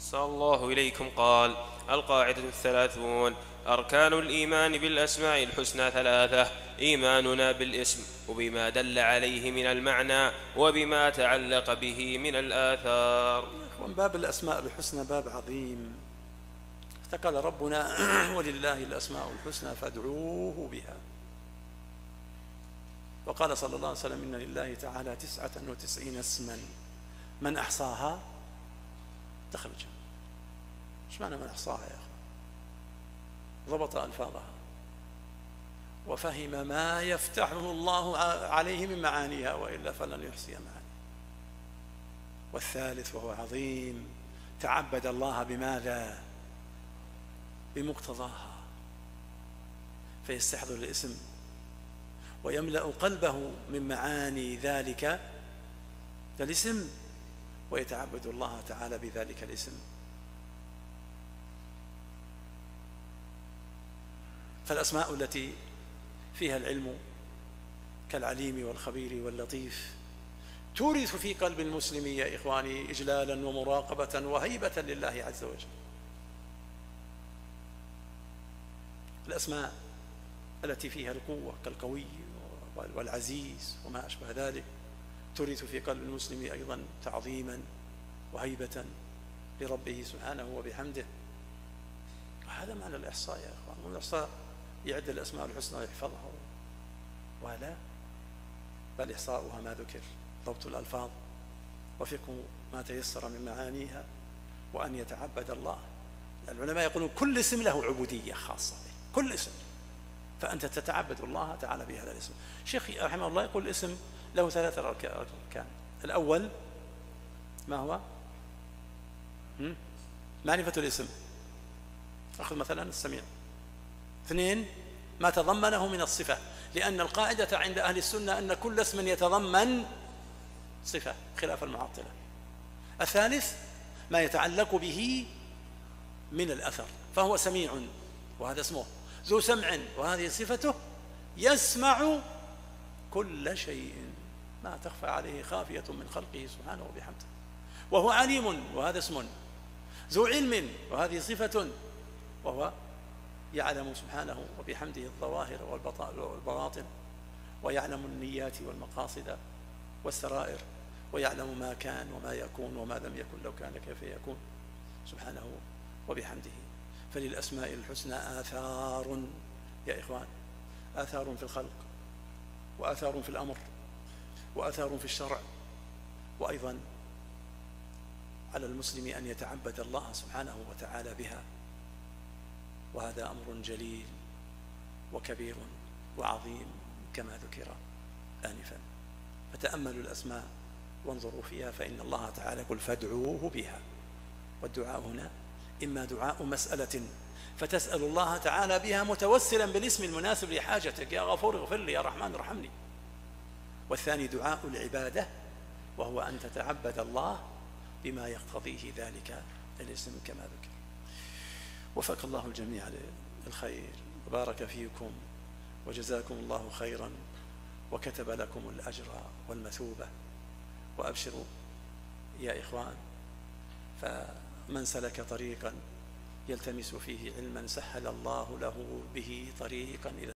صلى الله إليكم قال: القاعدة 30: أركان الإيمان بالأسماء الحسنى 3: إيماننا بالاسم وبما دل عليه من المعنى وبما تعلق به من الآثار. باب الأسماء الحسنى باب عظيم. قال ربنا: ولله الأسماء الحسنى فادعوه بها. وقال صلى الله عليه وسلم: إن لله تعالى 99 اسما من أحصاها دخل الجنة. ايش معنى من أحصاها يا أخي؟ ضبط ألفاظها وفهم ما يفتحه الله عليه من معانيها، وإلا فلن يحصي معانيها. والثالث وهو عظيم: تعبد الله بماذا؟ بمقتضاها، فيستحضر الاسم ويملأ قلبه من معاني ذلك الاسم، ويتعبد الله تعالى بذلك الاسم. فالأسماء التي فيها العلم كالعليم والخبير واللطيف تورث في قلب المسلم يا إخواني إجلالا ومراقبة وهيبة لله عز وجل. الأسماء التي فيها القوة كالقوي والعزيز وما أشبه ذلك تورث في قلب المسلم أيضا تعظيما وهيبة لربه سبحانه وبحمده. وهذا معنى الإحصاء يا إخوان. الإحصاء يعد الأسماء الحسنى ويحفظها، ولا بل إحصاؤها ما ذكر: ضبط الألفاظ وفقه ما تيسر من معانيها، وأن يتعبد الله. العلماء يقولون كل اسم له عبودية خاصة به، كل اسم، فأنت تتعبد الله تعالى بهذا الاسم. الشيخ رحمه الله يقول الاسم له 3 أركان. الأول ما هو؟ معرفة الاسم، أخذ مثلا السميع. 2 ما تضمنه من الصفة، لأن القاعدة عند أهل السنة أن كل اسم يتضمن صفة خلاف المعطلة. الثالث ما يتعلق به من الأثر، فهو سميع وهذا اسمه، ذو سمع وهذه صفته، يسمع كل شيء ما تخفى عليه خافية من خلقه سبحانه وبحمده. وهو عليم وهذا اسم، ذو علم وهذه صفة، وهو يعلم سبحانه وبحمده الظواهر والبواطن، ويعلم النيات والمقاصد والسرائر، ويعلم ما كان وما يكون وما لم يكن لو كان كيف يكون سبحانه وبحمده. فللأسماء الحسنى آثار يا إخوان، آثار في الخلق، وآثار في الأمر، وآثار في الشرع. وأيضا على المسلم أن يتعبد الله سبحانه وتعالى بها، وهذا أمر جليل وكبير وعظيم كما ذكر آنفا. فتأملوا الأسماء وانظروا فيها، فإن الله تعالى يقول: فادعوه بها. والدعاء هنا إما دعاء مسألة فتسأل الله تعالى بها متوسلا بالاسم المناسب لحاجتك: يا غفور اغفر لي، يا رحمن ارحمني. والثاني دعاء العبادة، وهو أن تتعبد الله بما يقتضيه ذلك الاسم كما ذكر. وفق الله الجميع للخير وبارك فيكم وجزاكم الله خيرا وكتب لكم الأجر والمثوبة. وأبشروا يا إخوان، فمن سلك طريقا يلتمس فيه علما سهل الله له به طريقا إلى